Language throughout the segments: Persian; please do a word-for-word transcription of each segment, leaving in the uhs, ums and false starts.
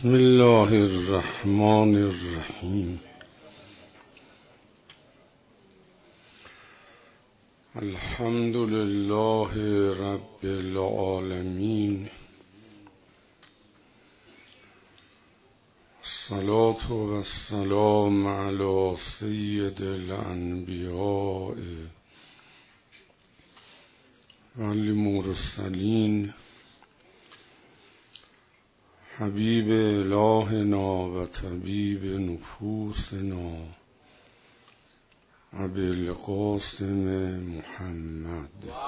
بسم الله الرحمن الرحیم. الحمد لله رب العالمین. الصلاة و السلام علی سید الانبیاء و المرسلین حبیب الهنا و طبیب نفوسنا ابوالقاسم محمد.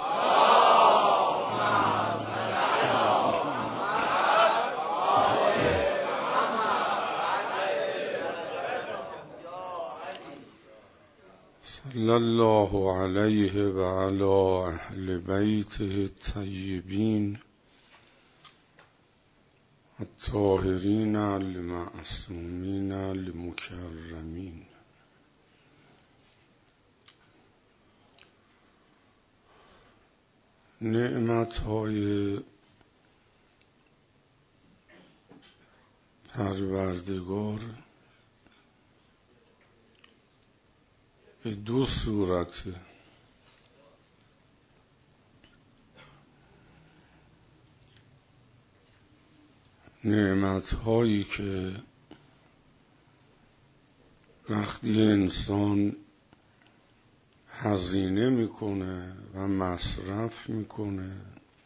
صلی الله علیه و علی اهل بیته الطیبین الطاهرین المعصومین المکرمین. نعمت‌های پروردگار به دو صورت، نعمت‌هایی که وقتی انسان هزینه میکنه و مصرف میکنه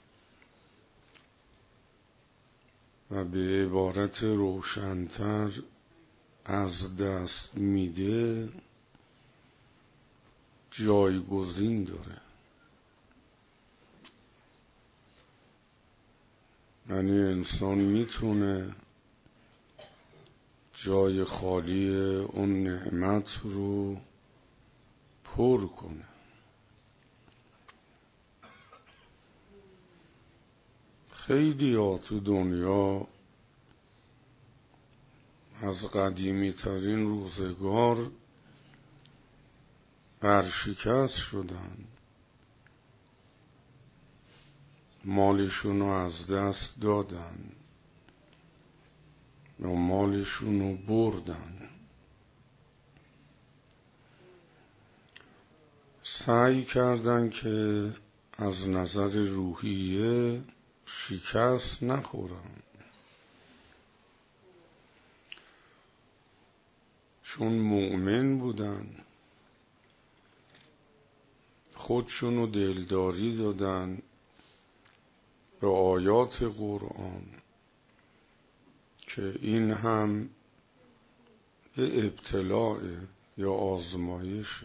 و به عبارت روشن‌تر از دست میده، جایگزین داره. یعنی انسان میتونه جای خالی اون نعمت رو پر کنه. خیلی ها تو دنیا از قدیمی ترین روزگار ورشکست شدن، مالشون رو از دست دادن یا مالشون رو بردن. سعی کردن که از نظر روحیه شکست نخورن، چون مؤمن بودن خودشونو دلداری دادن به آیات قرآن که این هم یه ابتلاء یا آزمایشه.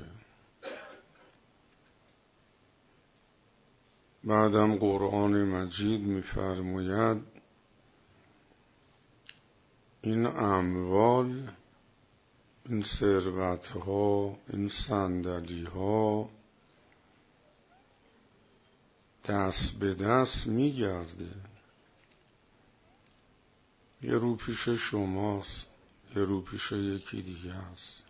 بعدم قرآن مجید می‌فرماید این اموال، این ثروت‌ها، این صندلی‌ها دست به دست میگرده. یه رو پیش شماست، یه رو پیش یکی دیگه است،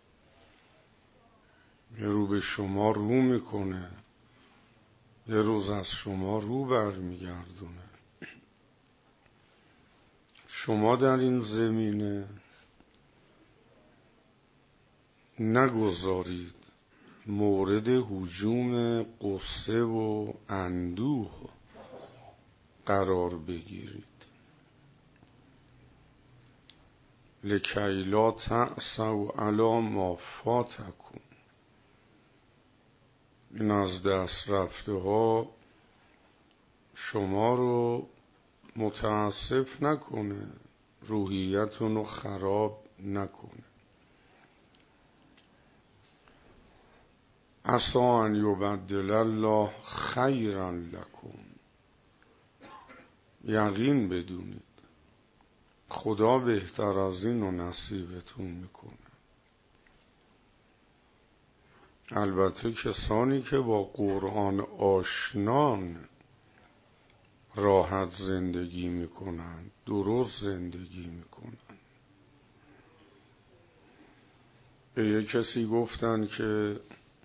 یه رو به شما رو میکنه، یه روز از شما رو برمیگردونه. شما در این زمینه نگذارید مورد هجوم غصه و اندوه قرار بگیرید. لکی لا تأسوا علی ما فاتکم. این از دست رفته ها شما رو متاسف نکنه، روحیتون رو خراب نکنه. عسی ان یبدل الله خیرا لکم. یقین بدونید خدا بهتر از این رو نصیبتون میکنه. البته کسانی که با قرآن آشنان راحت زندگی میکنن، درست زندگی میکنن. به یک کسی گفتن که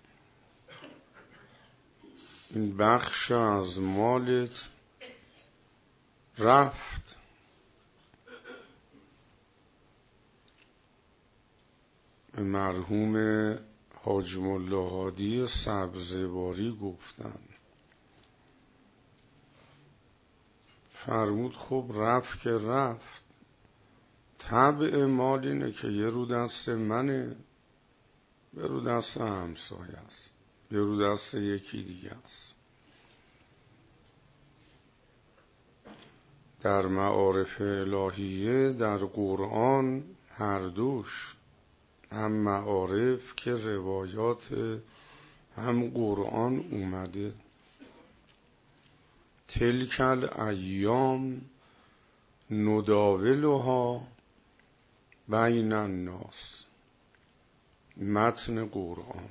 این بخش از مالت رفت، مرحوم حاج ملا هادی سبزواری گفتن. فرمود خب رفت که رفت، طبع مال اینه که یه رو دست منه، یه رو دست همسایه است، یه رو دست یکی دیگه است. در معارف الهیه در قرآن هر دوش، هم معارف که روایات هم قرآن اومده. تلک الایام نداولها بین الناس. متن قرآن.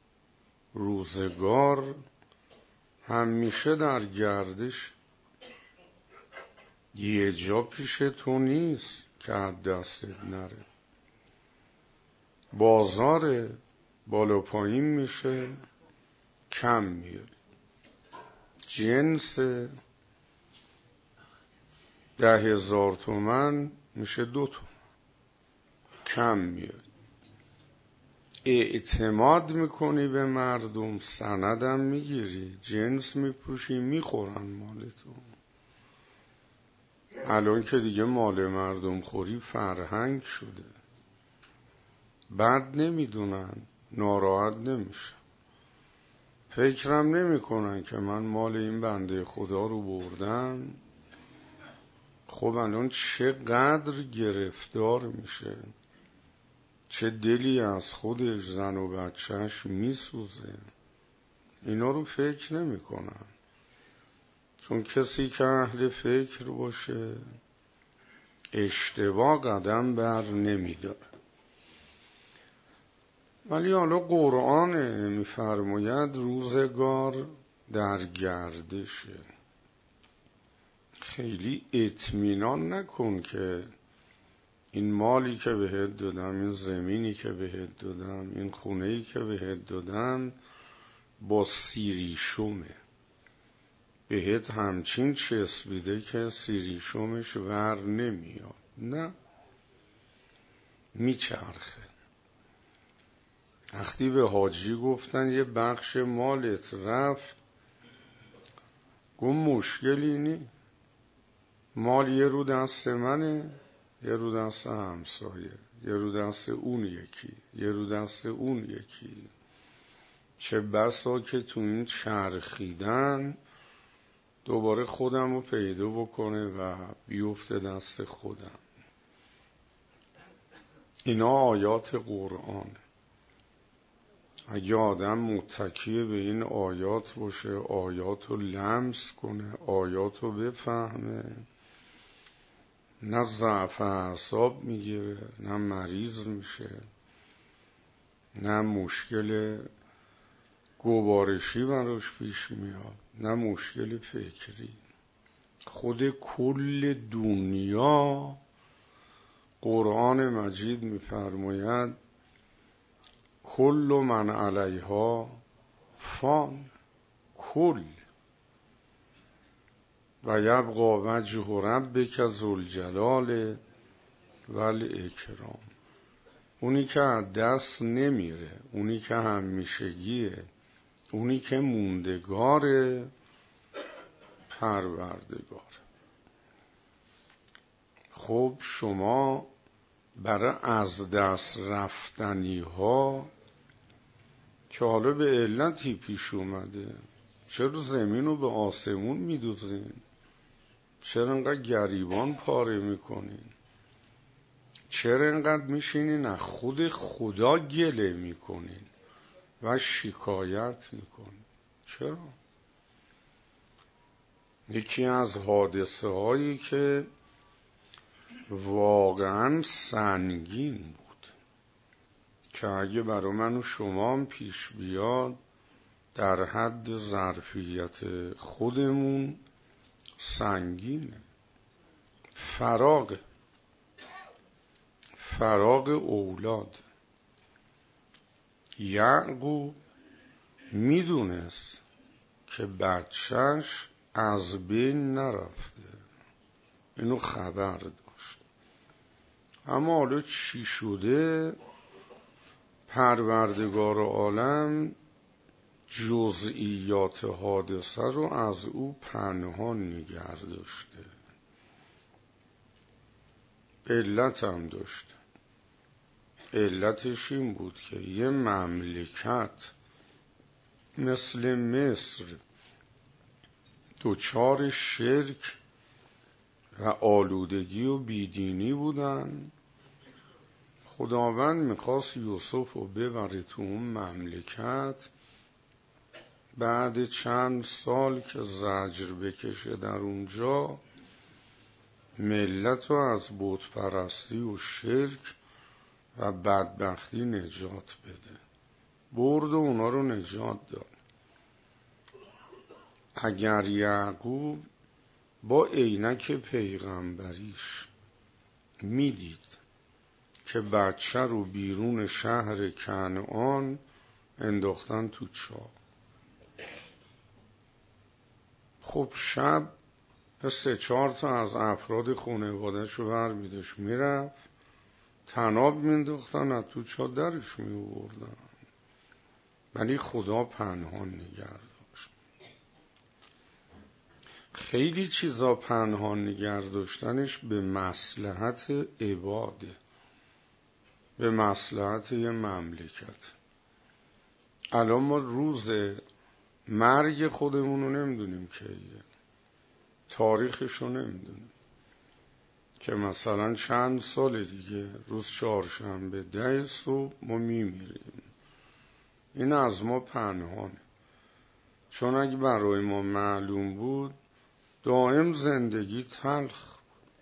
روزگار همیشه در گردش، یه جا پیش تو نیست که از دستت نره. بازار بالا پایین میشه، کم میاری. جنس ده هزار تومن میشه دو تومن، کم میاری. اعتماد میکنی به مردم، سندم میگیری، جنس میپوشی، میخورن مالتو. الان که دیگه مال مردم خوری فرهنگ شده، بد نمیدونن، ناراحت نمیشن، فکرم نمی کنن که من مال این بنده خدا رو بردم. خب الان چقدر گرفتار میشه، چه دلی از خودش، زن و بچهش میسوزه. اینا رو فکر نمی کنن، چون کسی که اهل فکر باشه اشتباه قدم بر نمیداره. ولی حالا قرآن میفرماید روزگار در گردشه. خیلی اطمینان نکن که این مالی که بهت دادم، این زمینی که بهت دادم، این خونه‌ای که بهت دادم با سیریشومه، بهت همچین چسبیده که سیریشومش ور نمیاد. نه، میچرخه. وقتی به حاجی گفتن یه بخش مالت رفت، گفت مشکلی نی، مال یه رو دست منه، یه رو دست همسایه، یه رو دست اون یکی، یه رو دست اون یکی. چه بسا که تو این چرخیدن دوباره خودم رو پیدا بکنه و بیفته دست خودم. اینا آیات قرآن. اگه آدم متکی به این آیات باشه، آیات رو لمس کنه، آیات رو بفهمه، نه ضعف اعصاب میگیره، نه مریض میشه، نه مشکل گوارشی براش پیش میاد، نه مشکل فکری. خود کل دنیا قرآن مجید میفرماید کل من علیها فان، کل و یبقی وجه ربک ذوالجلال والاکرام. اونی که از دست نمیره، اونی که همیشگیه، اونی که موندگاره، پروردگار. خب شما برای از دست رفتنی ها که حالا به علتی پیش اومده، چرا زمین رو به آسمون میدوزین؟ چرا انقدر گریبان پاره میکنین؟ چرا انقدر میشینین از خود خدا گله میکنین و شکایت میکنین؟ چرا؟ یکی از حادثه هایی که واقعا سنگین بود که اگه برای من و شما هم پیش بیاد در حد ظرفیت خودمون سنگینه. فراغ فراغ اولاد. یعقوب میدونست که بچهش از بین نرفته، اینو خبر داشت، اما حالا چی شده پروردگار عالم جزئیات حادثه رو از او پنهان نگه داشته. علت هم داشته. علتش این بود که یه مملکت مثل مصر دوچار شرک و آلودگی و بیدینی بودن. خداوند میخواست یوسف رو ببره تو اون مملکت. بعد چند سال که زجر بکشه در اونجا، ملت رو از بت پرستی و شرک و بدبختی نجات بده. برد و اونا رو نجات داد. اگر یعقوب با عینک پیغمبریش میدید که بچه رو بیرون شهر کنعان انداختن تو چاه، خب شب سه چهار تا از افراد خانواده‌اش رو برمی‌داشت میرفت، طناب مینداختن از تو چاه درش می‌آوردن. ولی خدا پنهان نگه داشت. خیلی چیزا پنهان نگه داشتنش به مصلحت عباده، به مصلحت یه مملکت. الان ما روز مرگ خودمون رو نمیدونیم کیه، تاریخش رو نمیدونیم که مثلا چند سال دیگه روز چهارشنبه ده صبح ما میمیریم. این از ما پنهانه، چون اگه برای ما معلوم بود دائم زندگی تلخ.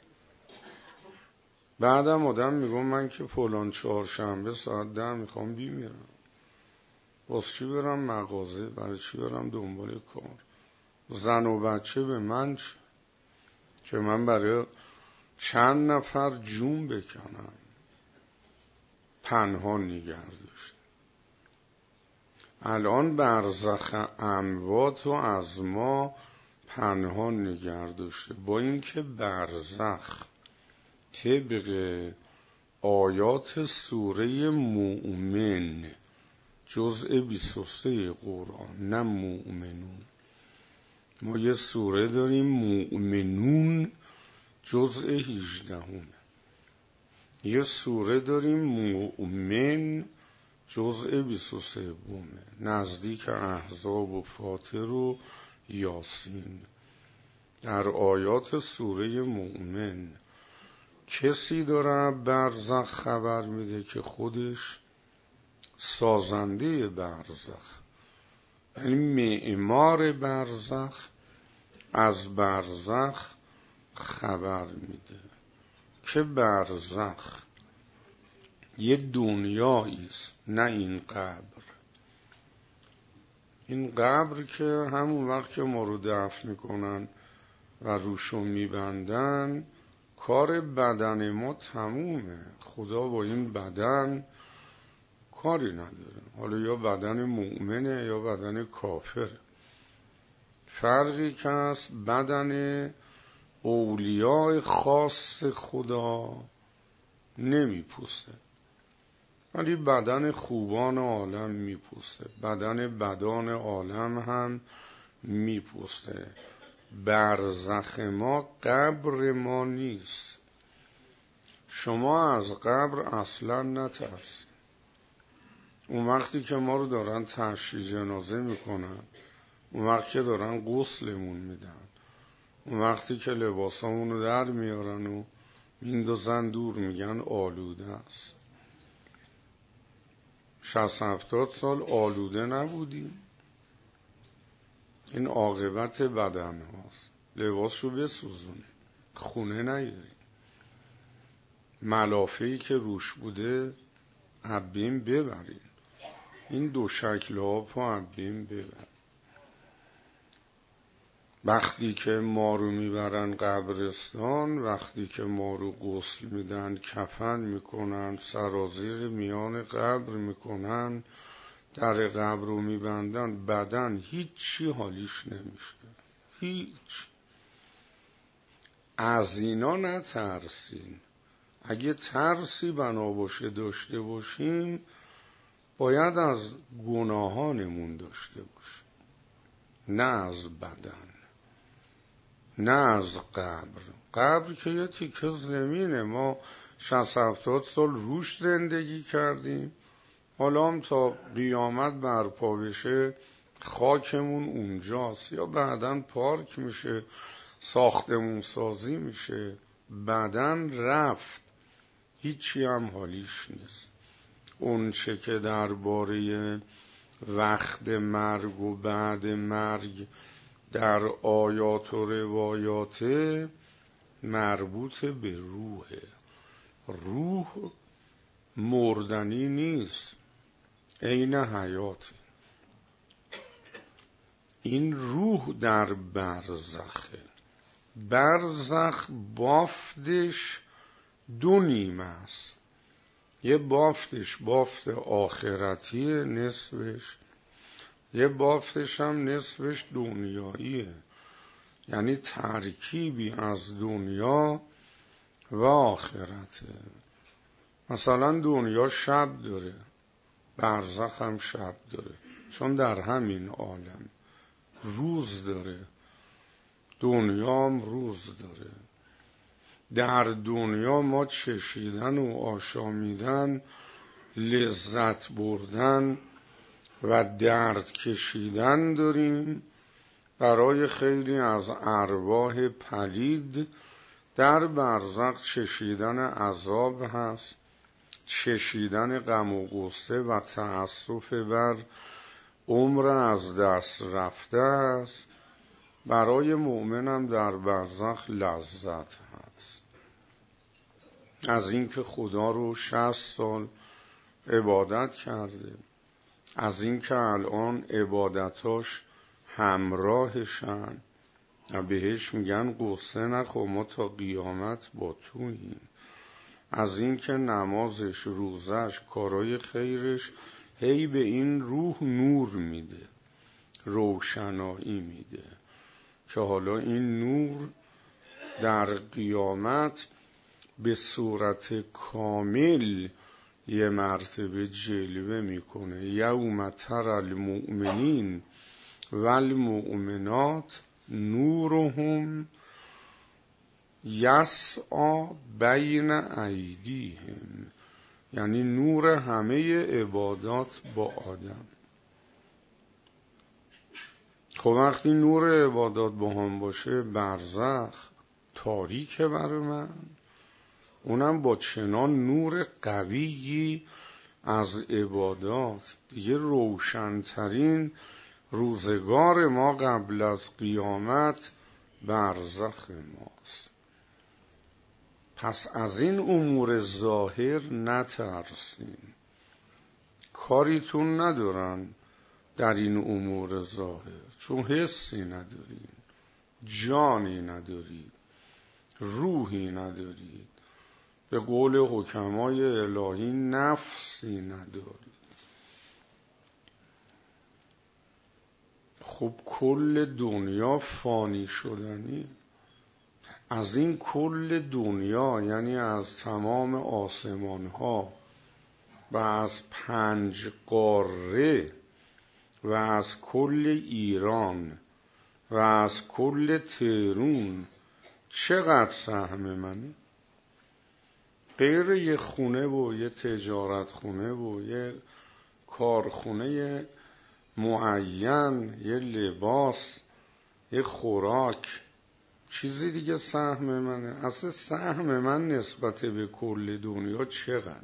بعدم آدم میگم من که فلان چهارشنبه ساعت ده میخوام بیمیرم، باز چی برم مغازه، برای چی برم دنبال کار، زن و بچه به من چه که من برای چند نفر جون بکنم. پنهان نگه داشت. الان برزخ اموات و از ما پنهان نگه داشته، با اینکه برزخ طبق آیات سوره مؤمن جزء بیست و سه قرآن، نه مؤمنون، ما یه سوره داریم مؤمنون جزء هجدهم، یه سوره داریم مؤمن جزء بیست و سه، نزدیک احزاب و فاطر و یاسین. در آیات سوره مؤمن کسی داره برزخ خبر میده که خودش سازنده برزخ، یعنی معمار برزخ از برزخ خبر میده که برزخ یه دنیایی است، نه این قبر. این قبر که همون وقت که ما رو دفن میکنن و روشو میبندن، کار بدن ما تمومه. خدا با این بدن کاری نداره، حالا یا بدن مؤمنه یا بدن کافره. فرقی که هست بدن اولیاء خاص خدا نمیپوسه، ولی بدن خوبان عالم میپوسه، بدن بدان عالم هم میپوسه. برزخ ما قبر ما نیست. شما از قبر اصلا نترسید. اون وقتی که ما رو دارن تشییع جنازه میکنن، اون وقتی که دارن غسلمون میدن، اون وقتی که لباسامون رو در میارن و میندازن دور، میگن آلوده است. شصت هفتاد سال آلوده نبودیم. این عاقبت بدن هاست. لباسشو بسوزون، خونه نیاری. ملافه‌ای که روش بوده عبیم ببرین. این دو شکل ها پا عبیم ببر. وقتی که ما رو میبرن قبرستان، وقتی که ما رو غسل میدن، کفن میکنن، سرازیر میان قبر میکنن، در قبر رو میبندن، بدن هیچی حالیش نمیشه، هیچ. از اینا نترسین. اگه ترسی بنا باشه داشته باشیم، باید از گناهانمون داشته باشیم، نه از بدن، نه از قبر. قبر که یه تیکه زمینه، ما شصت هفتاد سال روش زندگی کردیم، حالا هم تا قیامت برپا بشه خاکمون اونجاست، یا بعداً پارک میشه، ساختمون سازی میشه. بدن رفت، هیچی هم حالیش نیست. اون چه که درباره وقت مرگ و بعد مرگ در آیات و روایات مربوط به روحه. روح مردنی نیست، عین حیاته. این روح در برزخه. برزخ بافتش دو نیمه است، یه بافتش بافت آخرتیه نصفش، یه بافتش هم نصفش دنیاییه، یعنی ترکیبی از دنیا و آخرته. مثلا دنیا شب داره، برزخ هم شب داره، چون در همین عالم. روز داره، دنیا هم روز داره. در دنیا ما چشیدن و آشامیدن، لذت بردن و درد کشیدن داریم. برای خیلی از ارواح پلید در برزخ چشیدن عذاب هست، چشیدن غم و غصه و تأسف بر عمر از دست رفته است. برای مؤمنم در برزخ لذت هست از اینکه خدا رو شصت سال عبادت کرده، از اینکه الان عبادتاش همراهشن و بهش میگن قصه نخور، ما تا قیامت با توییم. از اینکه نمازش، روزش، کارای خیرش هی به این روح نور میده، روشنایی میده، که حالا این نور در قیامت به صورت کامل یه مرتبه جلوه میکنه. یوم تر المؤمنین والمؤمنات نورهم یسعی بین ایدیهم، یعنی نور همه عبادات با آدم. خب وقتی نور عبادات با هم باشه، برزخ تاریکه برای من، اونم با چنان نور قویی از عبادات. دیگه روشنترین روزگار ما قبل از قیامت برزخ ماست. پس از این امور ظاهر نترسین، کاریتون ندارن در این امور ظاهر، چون حسی ندارین، جانی ندارید، روحی ندارید، به قول حکمای الهی نفسی ندارید. خب کل دنیا فانی شدنی. از این کل دنیا یعنی از تمام آسمان ها و از پنج قاره و از کل ایران و از کل تهرون چقدر سهم منه؟ غیر یه خونه و یه تجارت خونه و یه کارخونه معین، یه لباس، یه خوراک، چیزی دیگه سهم منه؟ اصلا سهم من نسبت به کل دنیا چقدره؟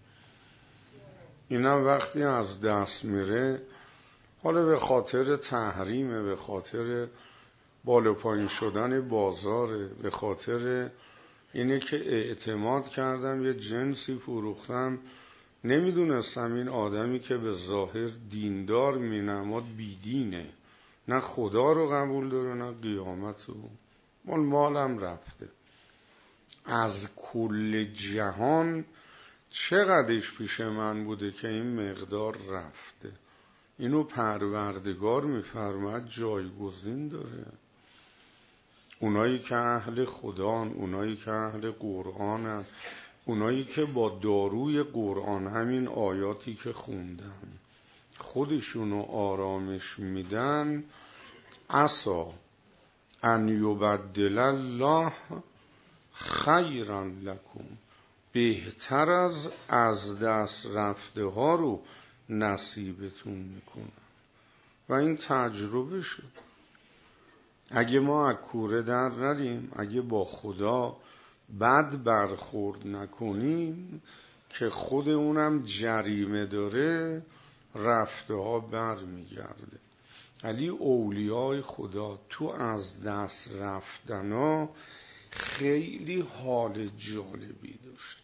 اینا وقتی از دست میره، حالا به خاطر تحریمه، به خاطر بالا پایین شدن بازاره، به خاطر اینه که اعتماد کردم یه جنسی فروختم، نمیدونستم این آدمی که به ظاهر دیندار مینماد بیدینه، نه خدا رو قبول داره نه قیامت رو، مال مالم رفته. از کل جهان چقدرش پیش من بوده که این مقدار رفته؟ اینو پروردگار میفرماد جایگزین داره. اونایی که اهل خدان، اونایی که اهل قرآنن، اونایی که با داروی قرآن همین آیاتی که خوندن خودشونو آرامش میدن، عسا ان یبدل الله خیرا لکم، بهتر از از دست رفته ها رو نصیبتون میکنم. و این تجربه شد. اگه ما از کوره در نریم، اگه با خدا بد برخورد نکنیم که خود اونم جریمه داره، رفته ها بر میگرده. ولی اولیای خدا تو از دست رفتن ها خیلی حال جالبی داشتن.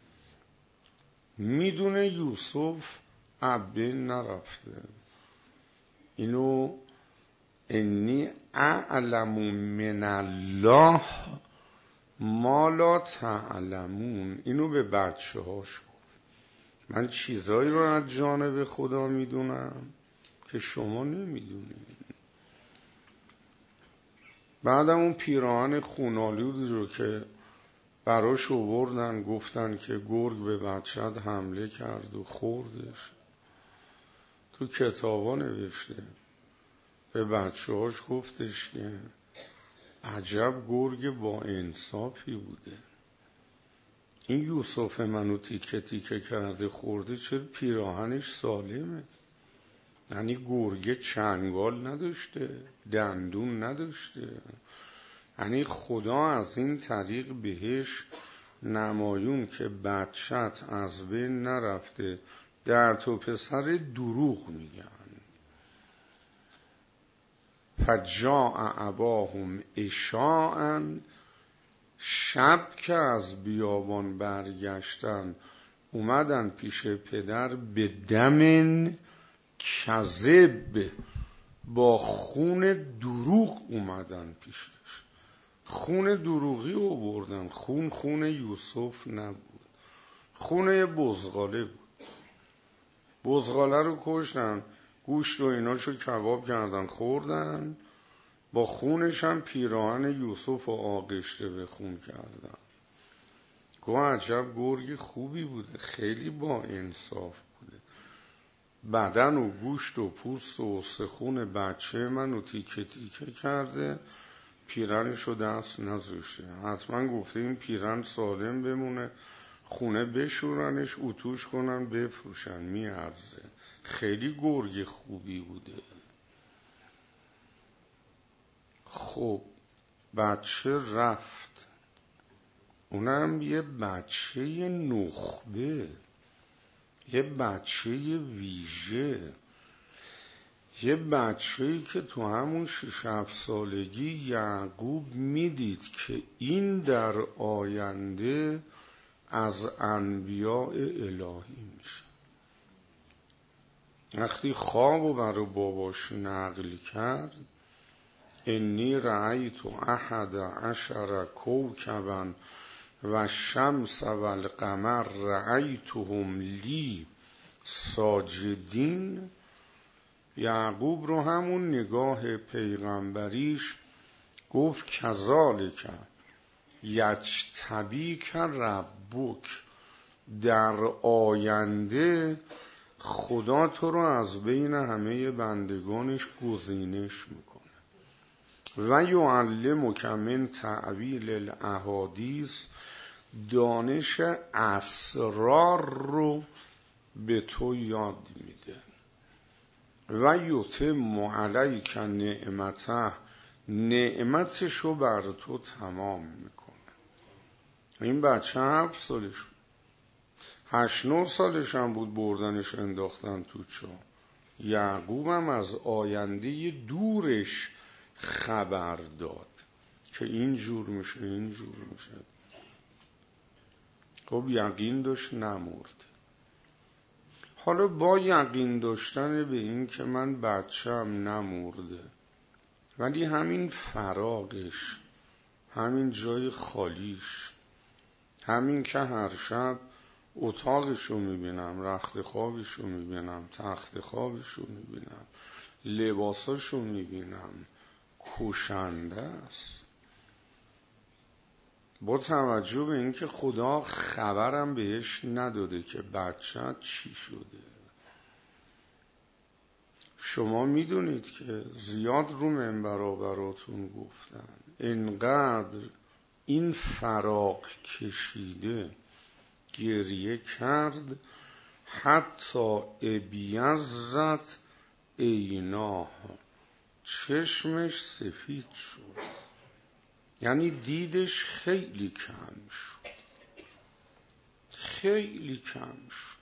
میدونه یوسف عبین نرفته. اینو انی اعلم من الله ما لا تعلمون، اینو به بچه هاش گفت. من چیزایی رو از جانب خدا میدونم که شما نمیدونید. بعدم اون پیراهن خونالودی رو که براش آوردن، گفتن که گرگ به بچت حمله کرد و خوردش. تو کتابا نوشته. به بچه هاش گفتش که عجب گرگ با انصافی بوده. این یوسف منو تیکه تیکه کرده خورده، چرا پیراهنش سالمه؟ یعنی گرگ چنگال نداشته، دندون نداشته. یعنی خدا از این طریق بهش نمایون که بچت از بین نرفته. در تو پسر دروغ میگن. فجاء اباهم عشاء، شب که از بیابان برگشتن اومدن پیش پدر، به دم کذب، با خون دروغ اومدن پیشش. خون دروغی آوردن. خون خون یوسف نبود، خون یه بزغاله بود. بزغاله رو کشتن، گوشت و ایناشو کباب کردن خوردن، با خونش هم پیراهن یوسف و آغشته به خون کردن. گوه عجب گرگ خوبی بوده، خیلی با انصاف بوده. بدن و گوشت و پوست و استخون بچه منو تیکه تیکه کرده، پیرنشو دست نذاشته. حتما گفته این پیرن سالم بمونه، خونه بشورنش، اتوش کنن بفروشن، میارزه. خیلی گرگ خوبی بوده. خب بچه رفت، اونم یه بچه نخبه، یه بچه ویژه، یه بچه‌ای که تو همون شش هفت سالگی یعقوب میدید که این در آینده از انبیاء الهی میشه. وقتی خوابو برای باباش نقل کرد، انی رأیت احد عشر کوکبا و الشمس و القمر رأیتهم لی ساجدین، یعقوب رو همون نگاه پیغمبریش گفت کذالک یجتبیک ربک، در آینده خدا تو رو از بین همه بندگانش گزینش میکنه. و یعلمک من تعویل الاحادیث، دانش اسرار رو به تو یاد میده. و یتم علیک نعمته، نعمتشو بر تو تمام میکنه. این بچه هفت سالش بود، هشت نه سالش هم بود بردنش انداختن تو چاه. یعقوب هم از آینده دورش خبر داد که این جور میشه این جور میشه. خب یقین داشت نمرد. حالا با یقین داشتن به این که من بچه‌م نمرده، ولی همین فراغش، همین جای خالیش، همین که هر شب اتاقشو میبینم، رخت خوابشو میبینم، تخت خوابشو میبینم، لباساشو میبینم، کشنده است. با توجه به اینکه خدا خبرم بهش نداده که بچه چی شده. شما میدونید که زیاد رو منبرا براتون گفتن انقدر این فراق کشیده گریه کرد حتی ابیضت عیناه، چشمش سفید شد، یعنی دیدش خیلی کم شد، خیلی کم شد.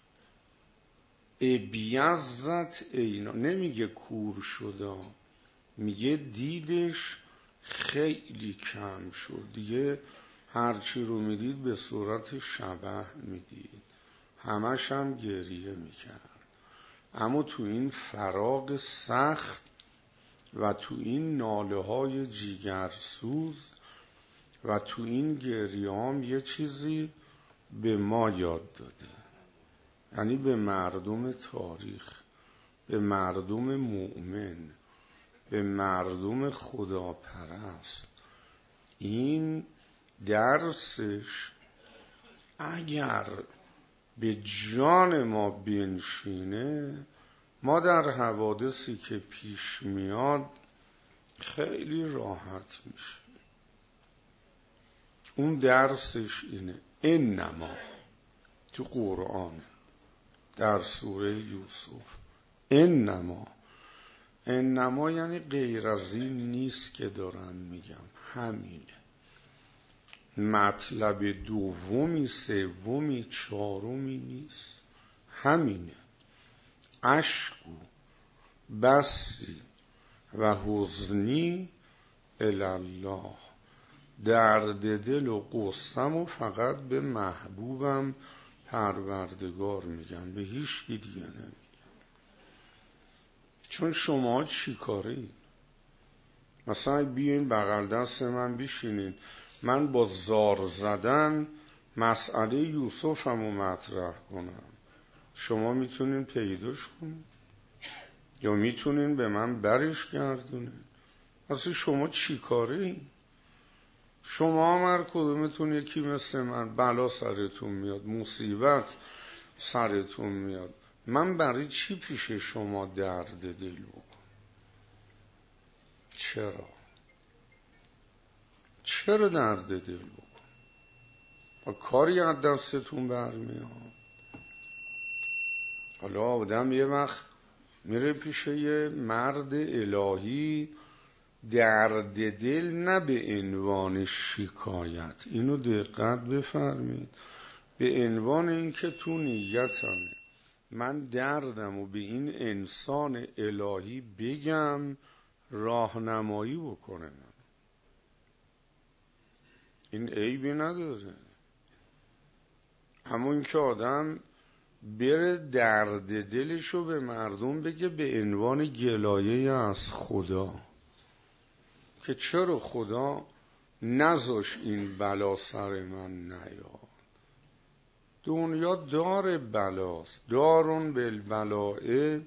ابیضت عیناه نمیگه کور شد، میگه دیدش خیلی کم شد، دیگه هرچی رو میدید به صورت شبح میدید، همش هم گریه میکرد. اما تو این فراق سخت و تو این ناله های جیگرسوز و تو این گریام یه چیزی به ما یاد داده، یعنی به مردم تاریخ، به مردم مؤمن، به مردم خداپرست. این درسش اگر به جان ما بنشینه، ما در حوادثی که پیش میاد خیلی راحت میشه. اون درسش اینه، انما تو قرآن در سوره یوسف، انما انما یعنی غیر از این نیست که دارم میگم، همینه. مطلب دومی سومی چهارمی نیست، همینه. اشکو بسی و حزنی الله، درد دل و قصم و فقط به محبوبم پروردگار میگم، به هیچ کی دیگه نمیگم. چون شما چی کارین؟ مثلا بیاین بغل دست من بشینین، من با زار زدن مسئله یوسفمو مطرح کنم، شما میتونین پیداش کنین یا میتونین به من برش گردونین؟ اصلا شما چی کارین؟ شما هر کدومتون یکی مثل من بلا سرتون میاد، مصیبت سرتون میاد، من برای چی پیش شما درد دل بکنم؟ چرا؟ چرا درد دل بکن؟ با کاری از دستتون برمیاد. حالا آدم یه وقت میره پیش یه مرد الهی، درد دل نه به عنوان شکایت، اینو دقت بفرمید، به عنوان این که تو نیتمه من دردمو به این انسان الهی بگم راهنمایی بکنه من. این عیبی نداره. اما این که آدم بره درد دلشو به مردم بگه به عنوان گلایه از خدا، که چرا خدا نذاش این بلا سر من نیاد. دنیا دار بلاست، دارون بالبلاء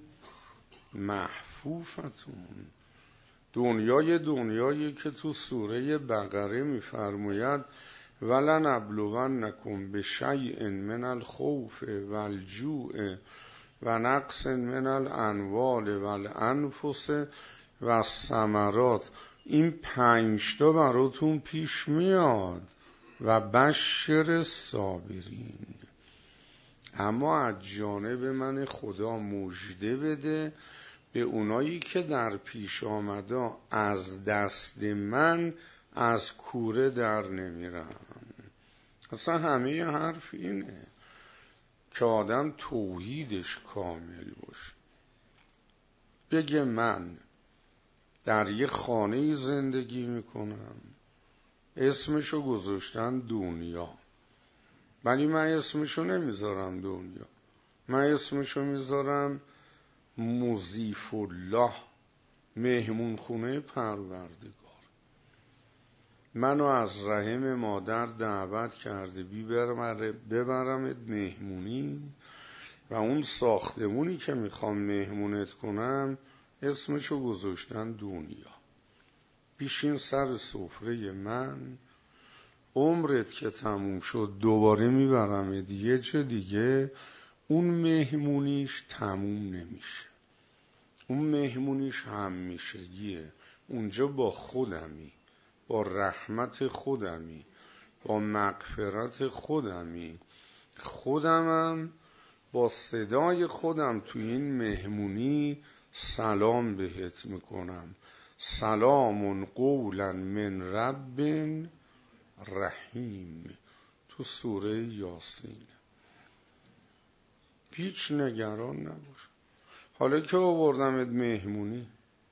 محفوفتون. دنیای دنیایی که تو سوره بقره میفرماید ولنبلونکم بشیء من الخوف والجوع و نقص من الاموال والانفس و الثمرات. این پنج تا براتون پیش میاد و بشر صابرین. اما از جانب من خدا مژده بده به اونایی که در پیش آمده از دست من از کوره در نمیرن. اصلا همه حرف اینه که آدم توحیدش کامل باشه، بگه من در یه خانه زندگی میکنم، اسمشو گذاشتن دنیا، ولی من اسمشو نمیذارم دنیا، من اسمشو میذارم مضیف الله، مهمون خونه پروردگار. منو از رحم مادر دعوت کرده ببرمت مهمونی و اون ساختمونی که میخوام مهمونت کنم اسمشو گذاشتن دنیا. بیشین سر سفره من، عمرت که تموم شد دوباره میبرمت یه جا دیگه، اون مهمونیش تموم نمیشه. اون مهمونیش همیشگیه. اونجا با خودمی، با رحمت خودمی، با مغفرت خودمی، خودمم با صدای خودم تو این مهمونی سلام بهت میکنم. سلام قولا من رب رحیم، تو سوره یاسین. هیچ نگران نباش. حالا که آوردمت مهمونی،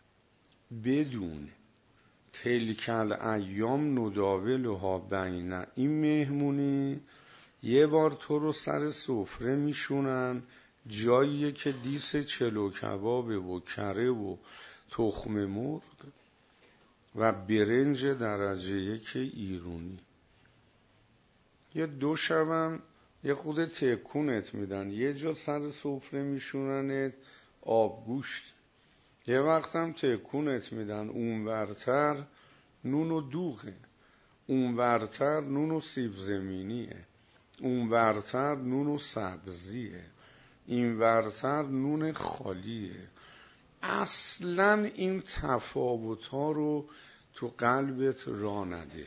بدون تلکل ایام نداولها بین، این مهمونی یه بار تو رو سر سفره میشونن، جاییه که دیس چلو کبابه و کره و تخم مرغ و برنج درجه یک ایرونی. یه دو شبم یه خود تکونت میدن، یه جا سر سفره میشوننت آبگوشت، یه وقتم تکونت میدن اون ورتر نون و دوغه، اون ورتر نون و سیب زمینیه، اون ورتر نون و سبزیه، این ورتر نون خالیه. اصلا این تفاوت ها رو تو قلبت را نده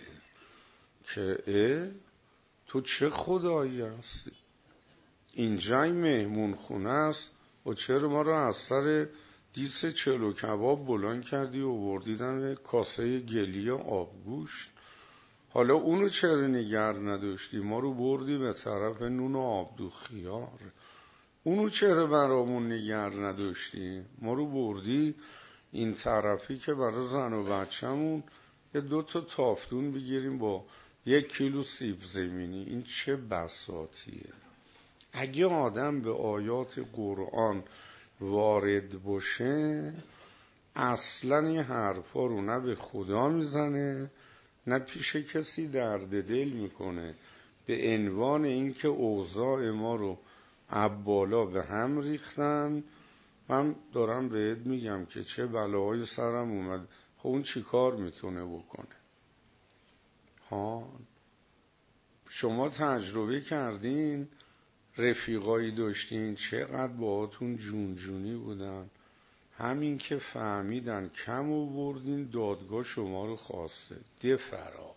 که اه تو چه خدایی هستی، اینجای مهمون خونه است و چرا ما رو از سر دیس چلو کباب بلند کردی و بردیدن کاسه گلی آبگوشت؟ حالا اونو چرا نگر نداشتی؟ ما رو بردی به طرف نون و آبدو خیار. اونو چرا برامون نگر نداشتی؟ ما رو بردی این طرفی که برای زن و بچه‌مون یه دو تا تافتون بگیریم با یک کیلو سیب زمینی. این چه بساطیه. اگه آدم به آیات قرآن وارد باشه، اصلا این حرفا رو نه به خدا میزنه نه پیش کسی درد دل میکنه. به عنوان اینکه اوضاع ما رو عبالا به هم ریختن، من دارم بهت میگم که چه بلاهای سرم اومد. خب اون چی کار میتونه بکنه؟ ها، شما تجربه کردین، رفیقایی داشتین چقدر باهاتون جون جونی بودن، همین که فهمیدن کم آوردین دادگاه شما رو خواسته ده فرار.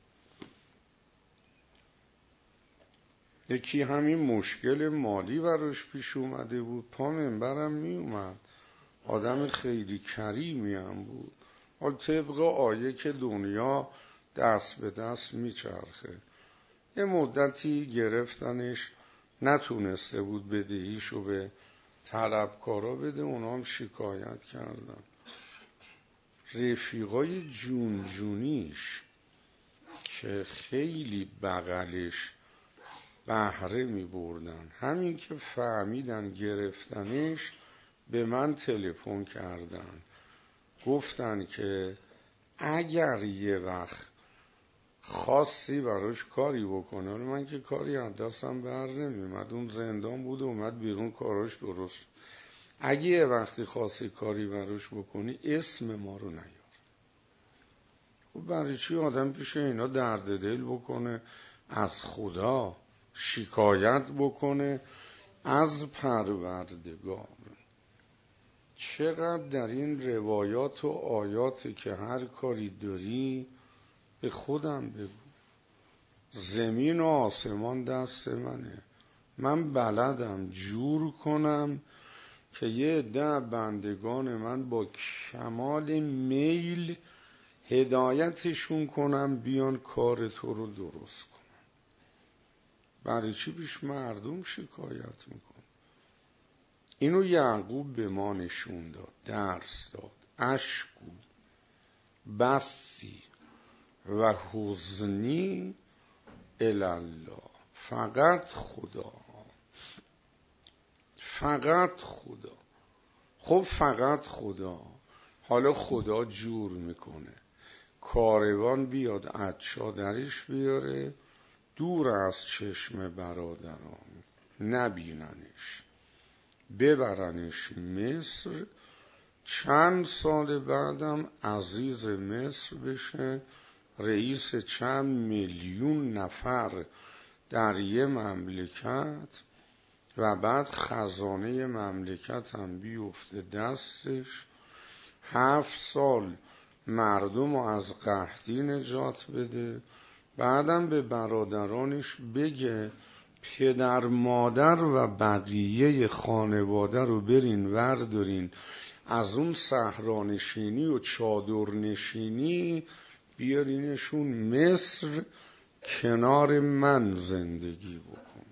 یکی همین مشکل مالی براش پیش اومده بود، پا منبرم می اومد، آدم خیلی کریمی هم بود. حال طبق آیه که دنیا دست به دست میچرخه، یه مدتی گرفتنش، نتونسته بود بدهیشو به طلبکارا بده، اونا هم شکایت کردن. رفیقای جون جونیش که خیلی بغلش بهره می بردن، همین که فهمیدن گرفتنش به من تلفن کردن، گفتن که اگر یه وقت خاصی براش کاری بکنه، من که کاری از دستم بر نمیومد، اون زندان بود و اومد بیرون کاراش درست، اگه یه وقتی خاصی کاری براش بکنی اسم ما رو نیار. خب برای چی آدم پیش اینا درد دل بکنه، از خدا شکایت بکنه، از پروردگار؟ چقدر در این روایات و آیاتی که هر کاری داری به خودم بگو. زمین و آسمان دست منه، من بلدم جور کنم که یه ده بندگان من با کمال میل هدایتشون کنم بیان کار تو رو درست کنم. برای چی پیش مردم شکایت میکن؟ اینو یعقوب به ما نشون داد، درس داد. اشکو بستی و حزنی الله، فقط خدا، فقط خدا. خب فقط خدا. حالا خدا جور میکنه، کاروان بیاد عطشا درش بیاره، دور از چشم برادران نبیننش، ببرنش مصر، چند سال بعدم عزیز مصر بشه، رئیس چند میلیون نفر در یه مملکت و بعد خزانه مملکت هم بیفته دستش، هفت سال مردم رو از قحطی نجات بده، بعدم به برادرانش بگه پدر مادر و بقیه خانواده رو برین وردارین از اون صحرانشینی و چادرنشینی بیارینشون مصر کنار من زندگی بکن.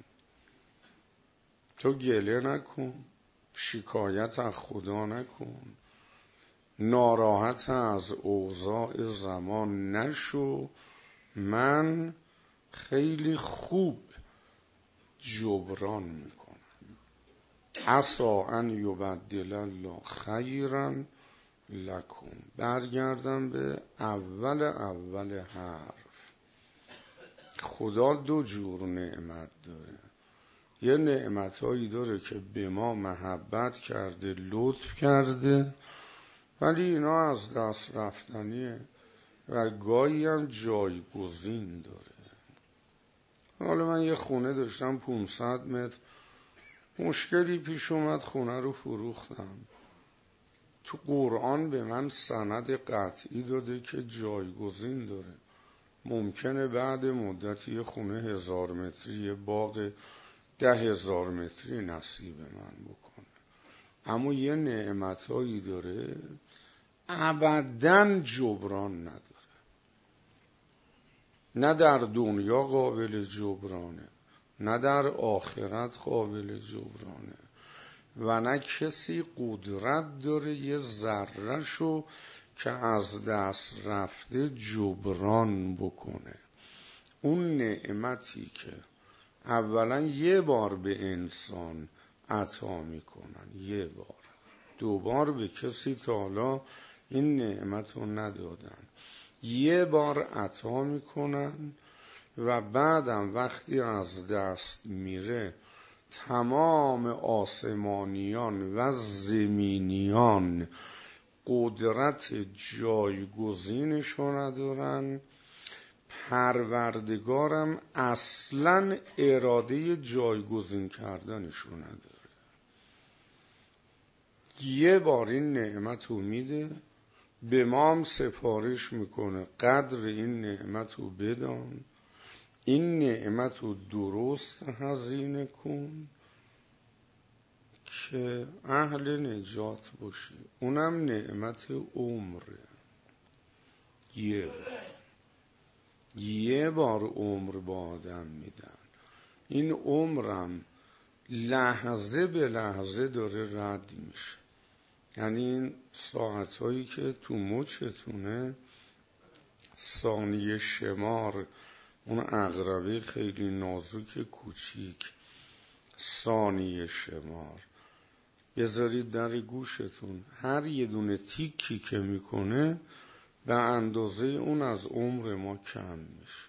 تو گله نکن، شکایت از خدا نکن، ناراحت از اوضاع زمان نشو، من خیلی خوب جبران میکنم. عسا ان یبدل الله خیرا لکم. برگردم به اول اول حرف. خدا دو جور نعمت داره. یه نعمتایی داره که به ما محبت کرده، لطف کرده، ولی اینا از دست رفتنیه و گاهی هم جایگزین داره. حالا من یه خونه داشتم پانصد متر، مشکلی پیش اومد خونه رو فروختم. تو قرآن به من سند قطعی داده که جایگزین داره. ممکنه بعد مدتی یه خونه هزار متری، یه باغ ده هزار متری نصیب من بکنه، اما یه نعمتایی داره ابداً جبران نداره. نه در دنیا قابل جبرانه، نه در آخرت قابل جبرانه، و نه کسی قدرت داره یه ذره‌شو که از دست رفته جبران بکنه. اون نعمتی که اولا یه بار به انسان عطا میکنن، یه بار، دو بار به کسی تا حالا این نعمت رو ندادن، یه بار عطا میکنن و بعدم وقتی از دست میره تمام آسمانیان و زمینیان قدرت جایگزینشو ندارن، پروردگارم اصلا اراده جایگزین کردنشو نداره. یه بار این نعمت رو میده، به ما هم سفارش میکنه قدر این نعمت رو بدان، این نعمت رو درست هزینه کن که اهل نجات باشی. اونم نعمت عمره. یه بار یه بار عمر با آدم میدن. این عمرم لحظه به لحظه داره رد میشه. یعنی این ساعتهایی که تو مچتونه ثانیه شمار، اون عقربه خیلی نازک کوچیک، ثانیه شمار بذارید در گوشتون، هر یه دونه تیکی که میکنه به اندازه اون از عمر ما کم میشه.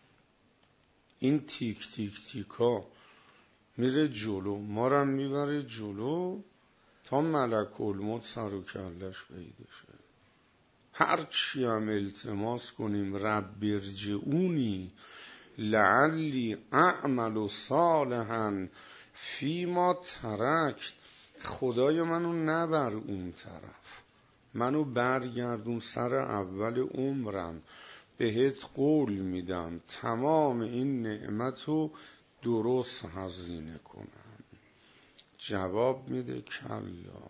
این تیک تیک تیکا میره جلو، ما رو میبره جلو تا ملک الموت سر و کلش پیدا شه. هر چی هم التماس کنیم رب ارجعونی لعلی اعمل صالحا فیما ترکت، خدای منو نبر اون طرف، منو برگردون سر اول عمرم، بهت قول میدم تمام این نعمتو درست هزینه کنم. جواب میده کلا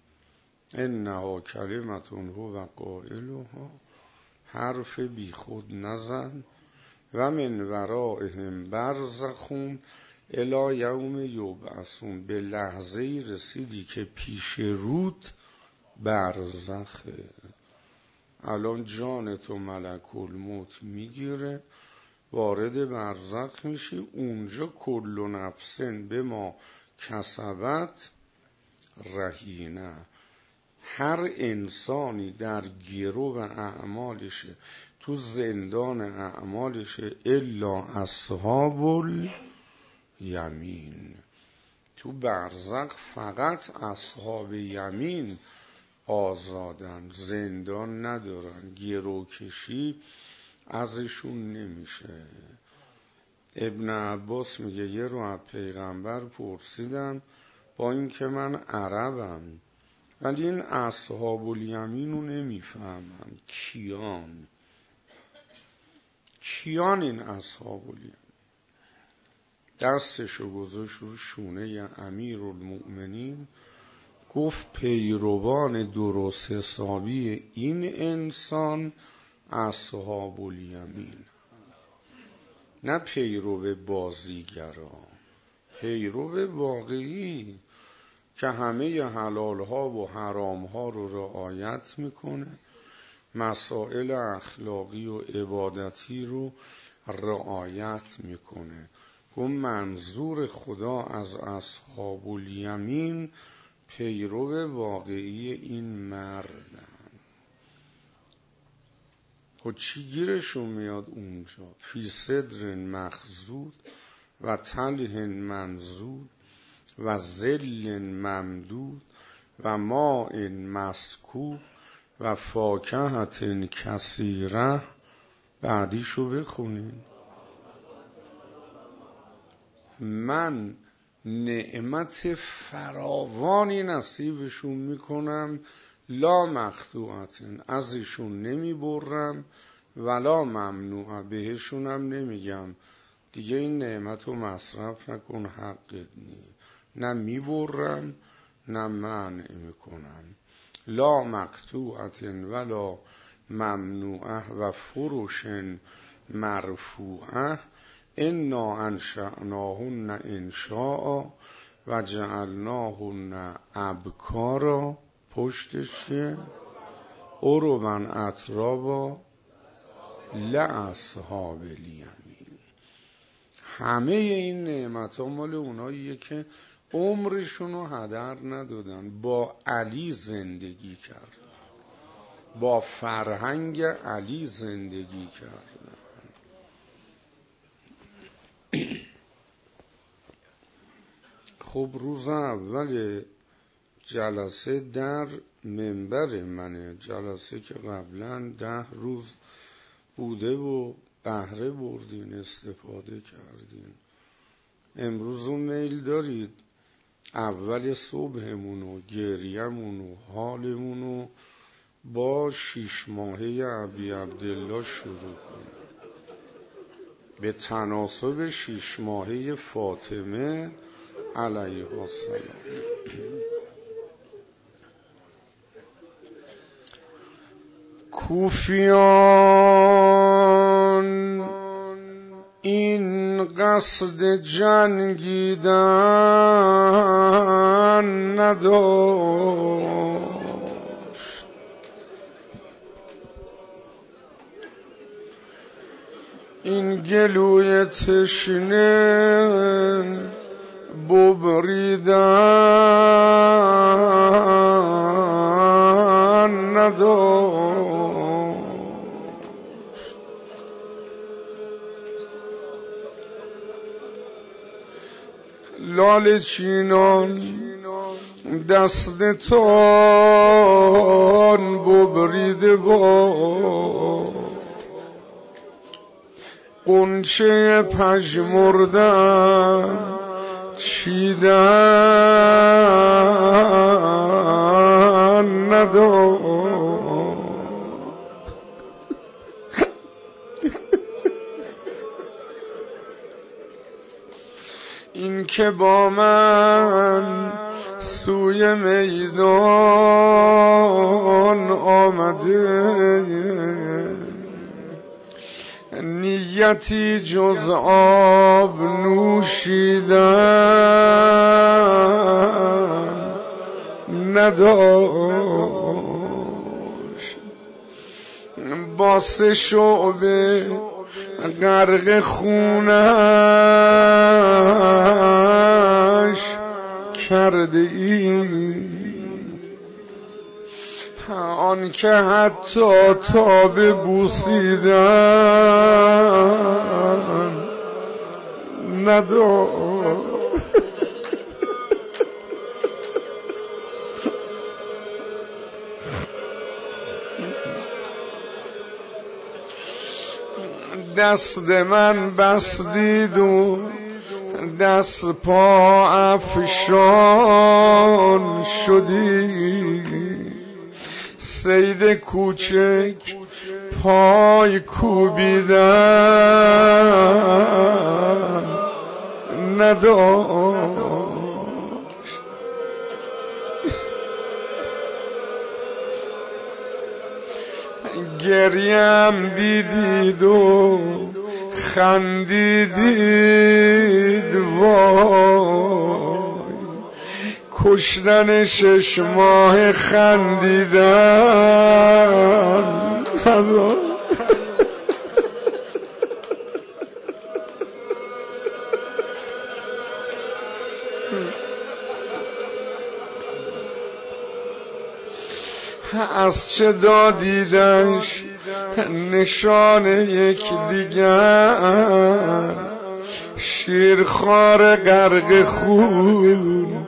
انها کلمتون هو قائلها، حرف بی خود نزن، و من ورائهم برزخون الی یوم یبعثون. به لحظه‌ای رسیدی که پیش رود برزخه. الان جان تو ملک الموت میگیره، وارد برزخ میشی، اونجا کل نفسن به ما کسبت رهینه. هر انسانی در گرو و اعمالشه، تو زندان اعمالشه، الا اصحاب الیمین. تو برزخ فقط اصحاب یمین آزادن، زندان ندارن، گروکشی ازشون نمیشه. ابن عباس میگه یه رو از پیغمبر پرسیدم با این که من عربم ولی این اصحاب الیمین رو نمیفهمم، کیان کیان این اصحاب الیمین؟ دستشو گذاشت رو شونه امیرالمؤمنین گفت پیروان درست حسابی این انسان اصحاب الیمین، نه پیرو بازیگرا، پیرو واقعی که همه حلال ها و حرام ها رو رعایت میکنه، مسائل اخلاقی و عبادتی رو رعایت میکنه. گفت منظور خدا از اصحاب الیمین پیرو واقعی این مردن. خب چی گیرشون میاد اونجا؟ فی صدر مخضود و طلح منضود و ظل ممدود و ماء مسکوب و فاکهة کثیره. بعدیشو بخونین. من نعمت فراوانی نصیبشون میکنم، لا مقطوعتن، ازشون نمی برم، ولا ممنوع، بهشونم نمیگم دیگه این نعمت رو مصرف نکن حقت نی، نه می برم نه منع میکنم. لا مقطوعتن ولا ممنوعه و فرش مرفوعه انا انشأناهن انشاء و جعلناهن ابکارا. پشتش عربا اترابا لاصحاب الیمین. همه این نعمت ها مال اوناییه که عمرشون رو هدر ندادن، با علی زندگی کردن، با فرهنگ علی زندگی کردن. خب روز اول جلسه در منبر منه، جلسه که قبلا ده روز بوده و بهره بردین، استفاده کردین. امروز اون میل دارید اول صبحمون و گریمون و حالمون رو با شیش ماهه ابی عبدالله شروع کنیم، به تناسب شیش ماهه فاطمه علیها السلام. کوفیان این قصد جنگیدن نداشت، این گلوی تشنه ببریدن نداشت. لال چینان دستتان ببریده با قنچه پژمردن چیدن نداشت. این که با من سوی میدان آمده نیتی جز آب نوشیدن نداشت، با سه شعبه غرق خونش کرده ای، آن که حتی تاب بوسیدن نداشت. دست من بستید و دست پا افشان شدی، صید کوچک پای کوبیدن نداشت. گریم دیدید و خندیدید وای، کشتن شش ماه خندیدن از چه دادیدش نشان یک دیگر، شیرخوار غرق خون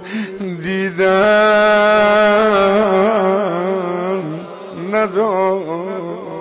دیدن نداشت.